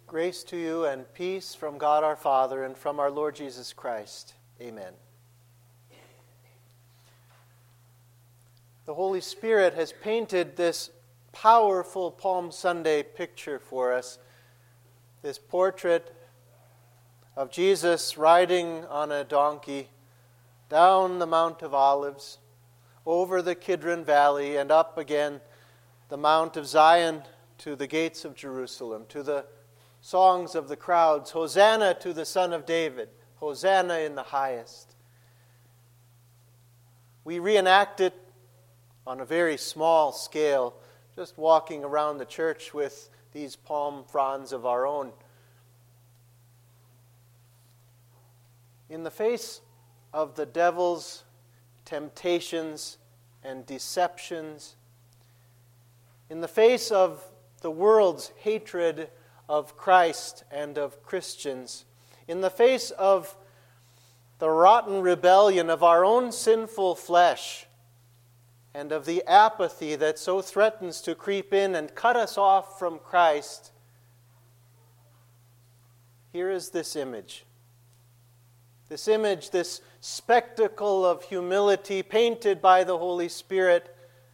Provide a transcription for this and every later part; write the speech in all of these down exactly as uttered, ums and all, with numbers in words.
Grace to you and peace from God our Father and from our Lord Jesus Christ. Amen. The Holy Spirit has painted this powerful Palm Sunday picture for us, this portrait of Jesus riding on a donkey down the Mount of Olives, over the Kidron Valley, and up again the Mount of Zion to the gates of Jerusalem, to the songs of the crowds, Hosanna to the Son of David, Hosanna in the highest. We reenact it on a very small scale, just walking around the church with these palm fronds of our own. In the face of the devil's temptations and deceptions, in the face of the world's hatred of Christ and of Christians, in the face of the rotten rebellion of our own sinful flesh and of the apathy that so threatens to creep in and cut us off from Christ, here is this image. This image, this spectacle of humility painted by the Holy Spirit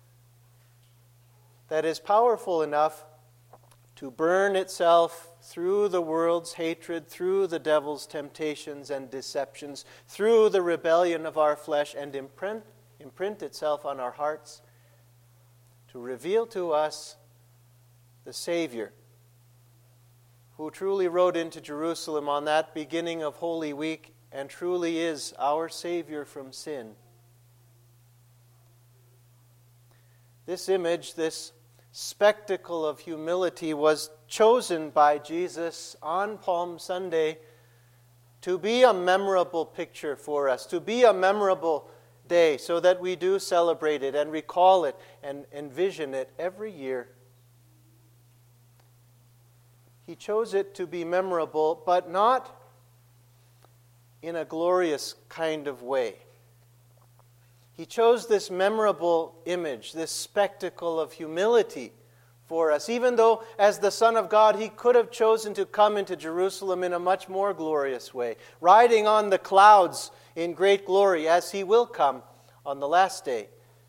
that is powerful enough to burn itself through the world's hatred, through the devil's temptations and deceptions, through the rebellion of our flesh, and imprint, imprint itself on our hearts to reveal to us the Savior who truly rode into Jerusalem on that beginning of Holy Week and truly is our Savior from sin. This image, this spectacle of humility was chosen by Jesus on Palm Sunday to be a memorable picture for us, to be a memorable day, so that we do celebrate it and recall it and envision it every year. He chose it to be memorable, but not in a glorious kind of way. He chose this memorable image, this spectacle of humility for us, even though as the Son of God, He could have chosen to come into Jerusalem in a much more glorious way, riding on the clouds in great glory, as He will come on the last day.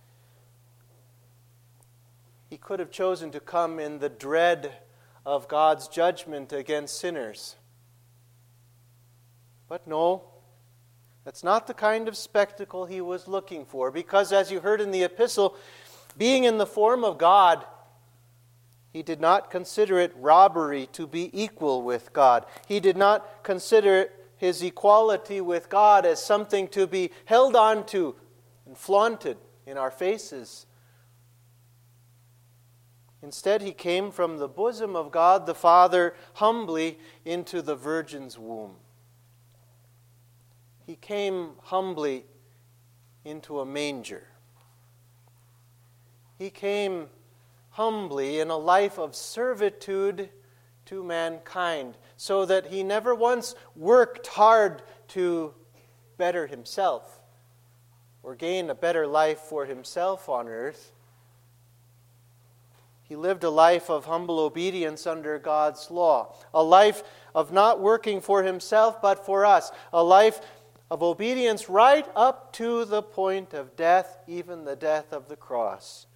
He could have chosen to come in the dread of God's judgment against sinners. But no, that's not the kind of spectacle He was looking for, because as you heard in the epistle, being in the form of God, He did not consider it robbery to be equal with God. He did not consider His equality with God as something to be held on to and flaunted in our faces. Instead, He came from the bosom of God the Father humbly into the Virgin's womb. He came humbly into a manger. He came humbly in a life of servitude to mankind, so that He never once worked hard to better Himself or gain a better life for Himself on earth. He lived a life of humble obedience under God's law, a life of not working for Himself but for us, a life of obedience right up to the point of death, even the death of the cross.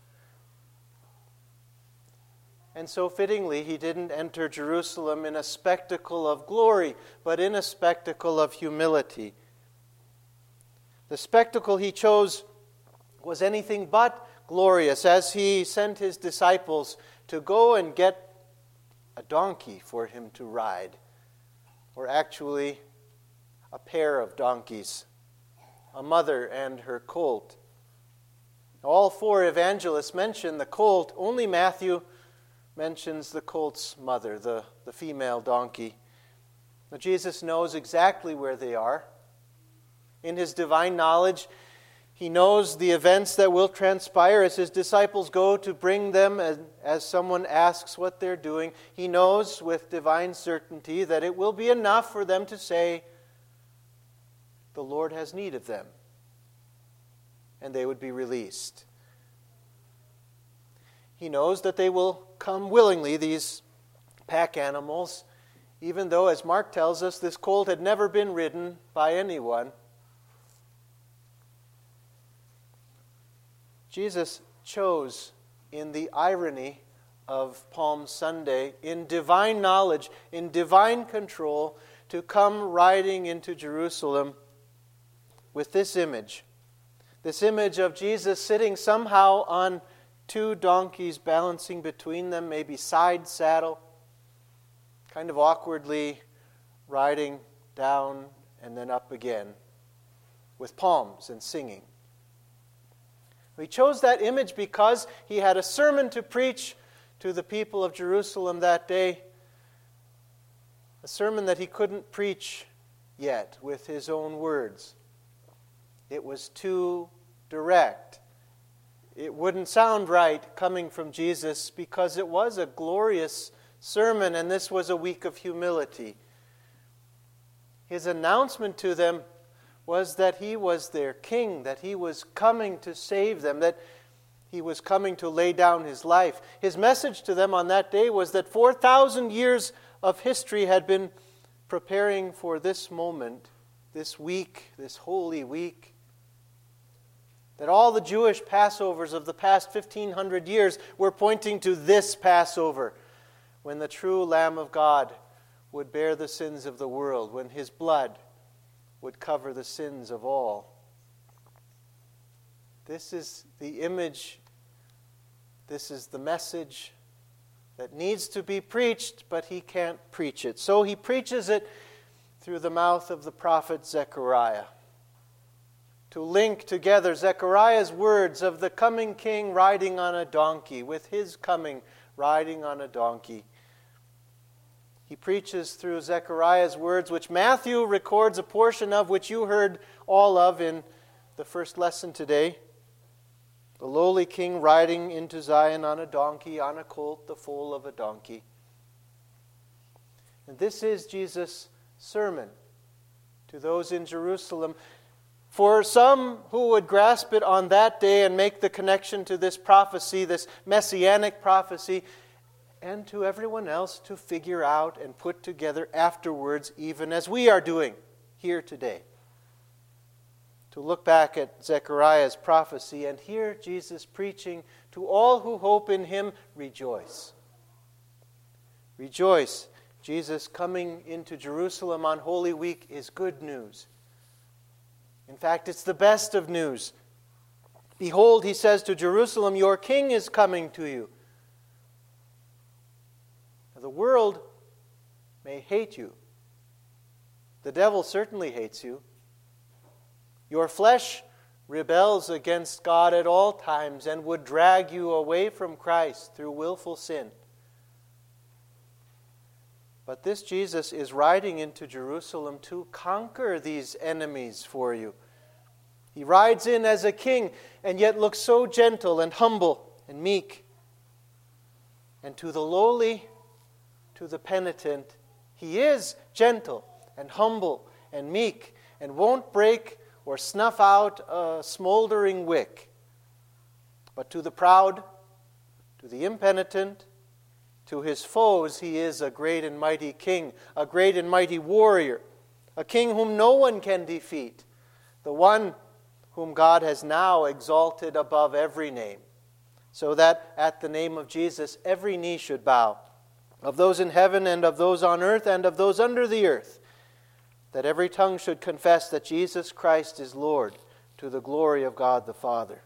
And so fittingly, He didn't enter Jerusalem in a spectacle of glory, but in a spectacle of humility. The spectacle He chose was anything but glorious, as He sent His disciples to go and get a donkey for Him to ride, or actually a pair of donkeys, a mother and her colt. All four evangelists mention the colt. Only Matthew mentions the colt's mother, the, the female donkey. Now, Jesus knows exactly where they are. In His divine knowledge, He knows the events that will transpire as His disciples go to bring them, as, as someone asks what they're doing. He knows with divine certainty that it will be enough for them to say, "The Lord has need of them," and they would be released. He knows that they will come willingly, these pack animals, even though, as Mark tells us, this colt had never been ridden by anyone. Jesus chose, in the irony of Palm Sunday, in divine knowledge, in divine control, to come riding into Jerusalem with this image. This image of Jesus sitting somehow on two donkeys, balancing between them, maybe side saddle, kind of awkwardly riding down and then up again, with palms and singing. He chose that image because he had a sermon to preach to the people of Jerusalem that day, a sermon that he couldn't preach yet with his own words. It was too direct. It wouldn't sound right coming from Jesus because it was a glorious sermon and this was a week of humility. His announcement to them was that he was their king, that he was coming to save them, that he was coming to lay down his life. His message to them on that day was that four thousand years of history had been preparing for this moment, this week, this holy week. That all the Jewish Passovers of the past fifteen hundred years were pointing to this Passover, when the true Lamb of God would bear the sins of the world, when his blood would cover the sins of all. This is the image, this is the message that needs to be preached, but he can't preach it. So he preaches it through the mouth of the prophet Zechariah. To link together Zechariah's words of the coming king riding on a donkey with his coming riding on a donkey. He preaches through Zechariah's words, which Matthew records a portion of, which you heard all of in the first lesson today. The lowly king riding into Zion on a donkey, on a colt, the foal of a donkey. And this is Jesus' sermon to those in Jerusalem. For some who would grasp it on that day and make the connection to this prophecy, this messianic prophecy, and to everyone else to figure out and put together afterwards, even as we are doing here today. To look back at Zechariah's prophecy and hear Jesus preaching to all who hope in him, rejoice. Rejoice. Jesus coming into Jerusalem on Holy Week is good news. In fact, it's the best of news. Behold, he says to Jerusalem, your king is coming to you. Now, the world may hate you. The devil certainly hates you. Your flesh rebels against God at all times and would drag you away from Christ through willful sin. But this Jesus is riding into Jerusalem to conquer these enemies for you. He rides in as a king and yet looks so gentle and humble and meek. And to the lowly, to the penitent, he is gentle and humble and meek and won't break or snuff out a smoldering wick. But to the proud, to the impenitent, to his foes, he is a great and mighty king, a great and mighty warrior, a king whom no one can defeat, the one whom God has now exalted above every name, so that at the name of Jesus every knee should bow, of those in heaven and of those on earth and of those under the earth, that every tongue should confess that Jesus Christ is Lord, to the glory of God the Father.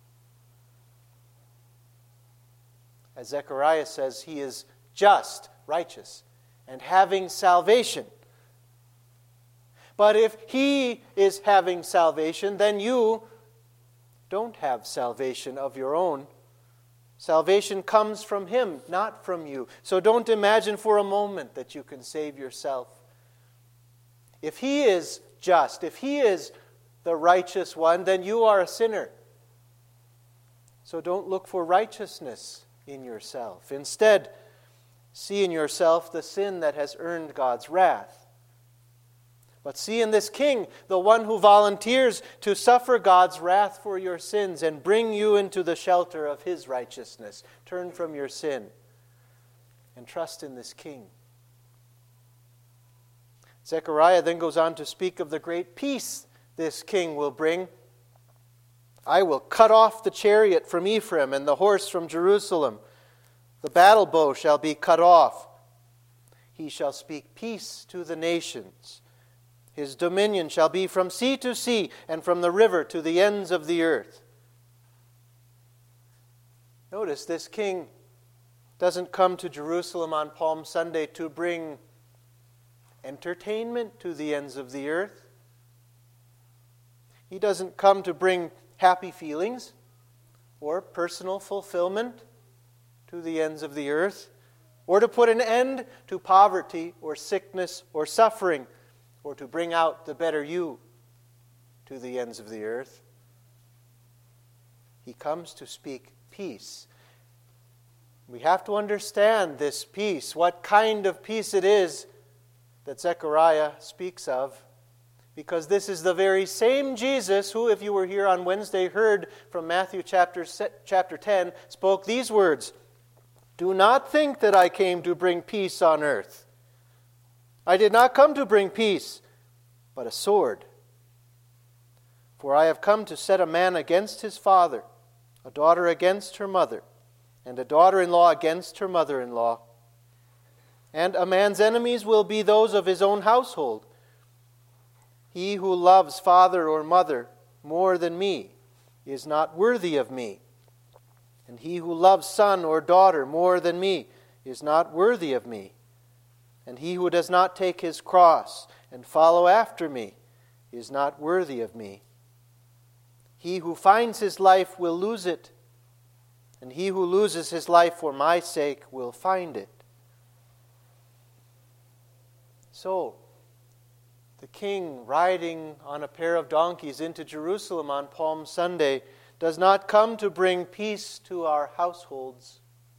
As Zechariah says, he is just, righteous, and having salvation. But if he is having salvation, then you don't have salvation of your own. Salvation comes from him, not from you. So don't imagine for a moment that you can save yourself. If he is just, if he is the righteous one, then you are a sinner. So don't look for righteousness in yourself. Instead, see in yourself the sin that has earned God's wrath. But see in this king the one who volunteers to suffer God's wrath for your sins and bring you into the shelter of his righteousness. Turn from your sin and trust in this king. Zechariah then goes on to speak of the great peace this king will bring. I will cut off the chariot from Ephraim and the horse from Jerusalem. The battle bow shall be cut off. He shall speak peace to the nations. His dominion shall be from sea to sea and from the river to the ends of the earth. Notice this king doesn't come to Jerusalem on Palm Sunday to bring entertainment to the ends of the earth. He doesn't come to bring happy feelings or personal fulfillment to the ends of the earth, or to put an end to poverty or sickness or suffering, or to bring out the better you to the ends of the earth. He comes to speak peace. We have to understand this peace, what kind of peace it is that Zechariah speaks of, because this is the very same Jesus who, if you were here on Wednesday, heard from Matthew chapter, chapter ten, spoke these words, "Do not think that I came to bring peace on earth. I did not come to bring peace, but a sword. For I have come to set a man against his father, a daughter against her mother, and a daughter-in-law against her mother-in-law. And a man's enemies will be those of his own household. He who loves father or mother more than me is not worthy of me. And he who loves son or daughter more than me is not worthy of me. And he who does not take his cross and follow after me is not worthy of me. He who finds his life will lose it, and he who loses his life for my sake will find it." So, the king riding on a pair of donkeys into Jerusalem on Palm Sunday does not come to bring peace to our households,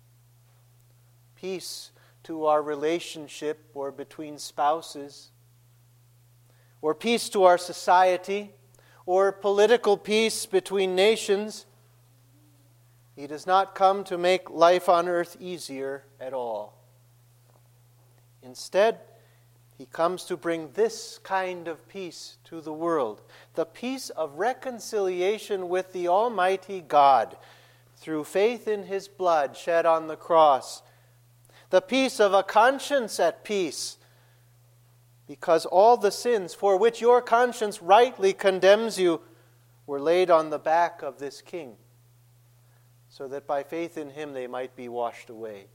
peace to our relationship or between spouses, or peace to our society, or political peace between nations. He does not come to make life on earth easier at all. Instead, he comes to bring this kind of peace to the world, the peace of reconciliation with the Almighty God through faith in His blood shed on the cross, the peace of a conscience at peace, because all the sins for which your conscience rightly condemns you were laid on the back of this King, so that by faith in Him they might be washed away.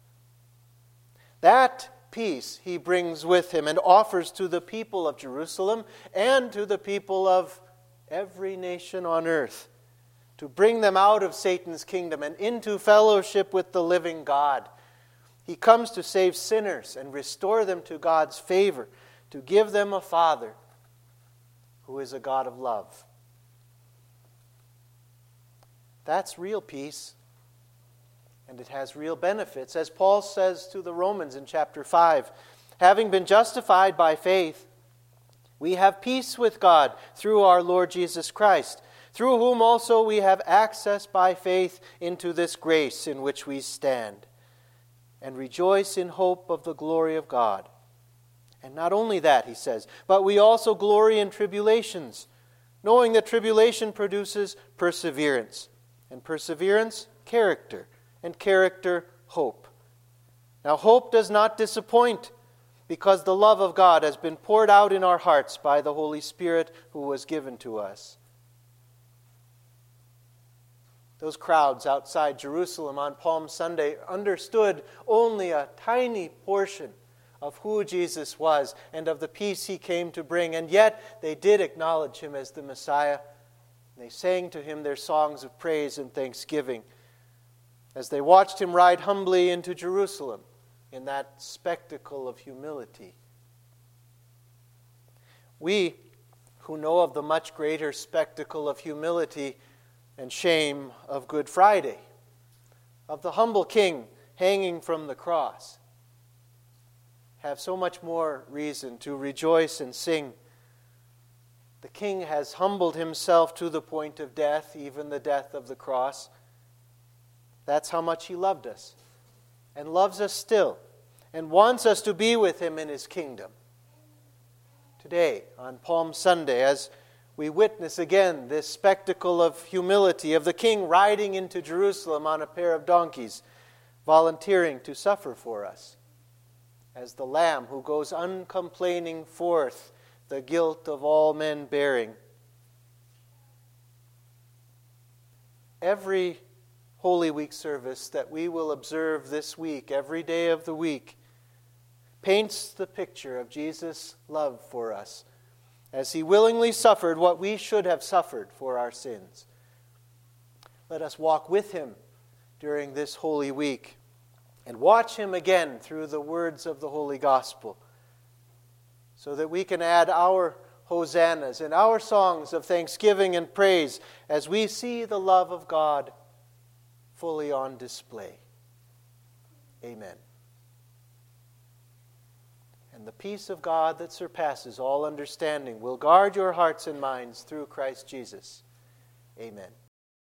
That peace He brings with Him and offers to the people of Jerusalem and to the people of every nation on earth, to bring them out of Satan's kingdom and into fellowship with the living God. He comes to save sinners and restore them to God's favor, to give them a Father who is a God of love. That's real peace, and it has real benefits. As Paul says to the Romans in chapter five, having been justified by faith, we have peace with God through our Lord Jesus Christ, through whom also we have access by faith into this grace in which we stand, and rejoice in hope of the glory of God. And not only that, he says, but we also glory in tribulations, knowing that tribulation produces perseverance, and perseverance, character, and character, hope. Now hope does not disappoint, because the love of God has been poured out in our hearts by the Holy Spirit who was given to us. Those crowds outside Jerusalem on Palm Sunday understood only a tiny portion of who Jesus was and of the peace He came to bring, and yet they did acknowledge Him as the Messiah. They sang to Him their songs of praise and thanksgiving as they watched Him ride humbly into Jerusalem in that spectacle of humility. We, who know of the much greater spectacle of humility and shame of Good Friday, of the humble King hanging from the cross, have so much more reason to rejoice and sing. The King has humbled Himself to the point of death, even the death of the cross. That's how much He loved us, and loves us still, and wants us to be with Him in His kingdom. today on Palm Sunday as we witness again this spectacle of humility of the King riding into Jerusalem on a pair of donkeys, volunteering to suffer for us as the Lamb who goes uncomplaining forth, the guilt of all men bearing. Every Holy Week service that we will observe this week, every day of the week, paints the picture of Jesus' love for us as he willingly suffered what we should have suffered for our sins. Let us walk with him during this Holy Week and watch him again through the words of the Holy Gospel so that we can add our hosannas and our songs of thanksgiving and praise as we see the love of God fully on display. Amen. And the peace of God that surpasses all understanding will guard your hearts and minds through Christ Jesus. Amen.